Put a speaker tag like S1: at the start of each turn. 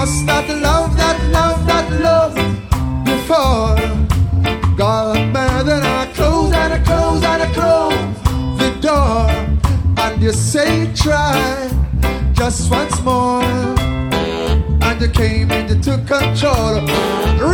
S1: lost that love, that love, that love before. Got mad and I closed and I closed and I closed the door. And you say try just once more, and you came and you took control.